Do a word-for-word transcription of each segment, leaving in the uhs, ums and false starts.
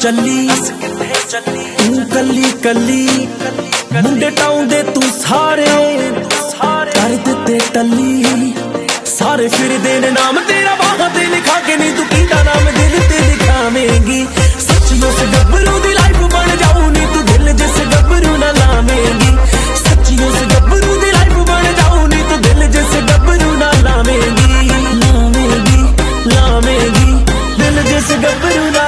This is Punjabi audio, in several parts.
ਚੱਲੀ ਤੂੰ ਕੱਲੀ ਕੱਲੀ ਮੁੰਡੇ ਟਾਉਂਦੇ ਤੂੰ ਸਾਰੇ ਕਰ ਦਿੱਤੇ ਟੱਲੀ ਸਾਰੇ ਫਿਰਦੇ ਨੇ ਨਾਮ ਤੇਰਾ ਬਾਹਾਂ ਤੇ ਲਿਖਾ ਕੇ ਨਹੀਂ ਤੂੰ ਕਿਹਦਾ ਨਾਮ ਦਿਲ ਤੇ ਲਿਖਾਵੇਂਗੀ ਸੱਚੀ ਉਸ ਗੱਭਰੂ ਦੀ ਲਾਈਫ ਬਣ ਜਾਊ ਨੀ ਤੂੰ ਦਿਲ ਜਿਸ ਗੱਭਰੂ ਨਾਲ ਲਾਵੇਂਗੀ ਸੱਚੀ ਉਸ ਗੱਭਰੂ ਦੀ ਲਾਈਫ ਬਣ ਜਾਊ ਨੀ ਤੂੰ ਦਿਲ ਜਿਸ ਗੱਭਰੂ ਨਾਲ ਲਾਵੇਂਗੀ ਲਾਵੇਂਗੀ ਲਾਵੇਂਗੀ ਦਿਲ ਜਿਸ ਗੱਭਰੂ ਨਾਲ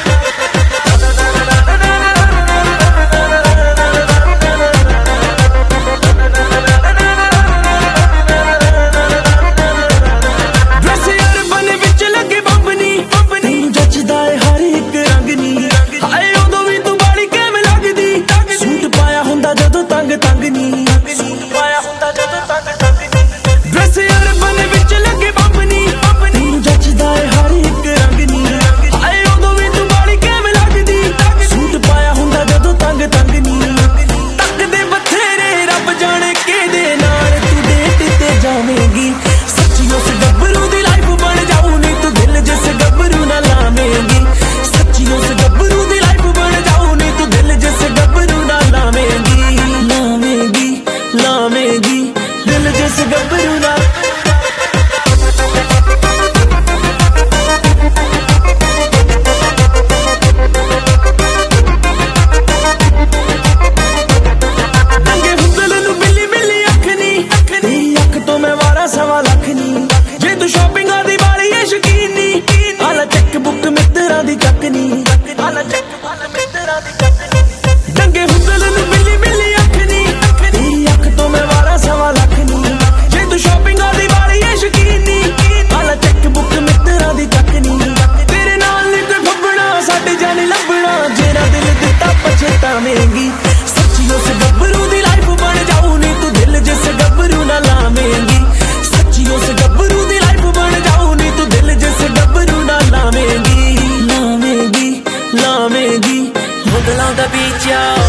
ਡੰਗੇ ਹੁੱਦਲ ਨੂੰ ਮਿਲੀ ਮਿਲੀ ਅੱਖ ਨੀ ਤੇਰੀ ਅੱਖ ਤੋਂ ਮੈਂ ਵਾਰਾ ਸਵਾ ਲੱਖ ਨੀ ਜੇ ਤੂੰ ਸ਼ਾਪਿੰਗਾਂ ਦੀ ਵਾਲੀ ਏ ਸ਼ਕੀਨੀ ਆਲਾ ਚੈੱਕ ਬੁੱਕ ਮਿੱਤਰਾਂ ਦੀ ਚੱਕ ਨੀ ਤੇਰੇ ਨਾਲ ਨੀ ਕੋਈ ਫੱਬਣਾ ਸਾਡੀ ਜਾਨ ਲੱਭਣਾ ਜਿਹੜਾ ਦਿਲ ਦਿੱਤਾ ਪਛਤਾਵੇਂਗੀ ਸੱਚੀ ਉਸ ਗੱਭਰੂ ਦੀ ਲਾਈਫ ਬਣ ਜਾਊ ਨੀ ਤੂੰ ਦਿਲ ਜਿਸ ਗੱਭਰੂ ਨਾਲ ਲਾਵੇਂਗੀ ਸੱਚੀ ਉਸ ਗੱਭਰੂ ਦੀ ਲਾਈਫ ਬਣ ਜਾਊ ਨੀ ਤੂੰ ਦਿਲ ਜਿਸ ਗੱਭਰੂ ਨਾਲ ਲਾਵੇਂਗੀ ਲਾਵੇਂਗੀ ਲਾਵੇਂਗੀ ਮੁਗਲਾਂ ਦਾ ਬੀਚਾ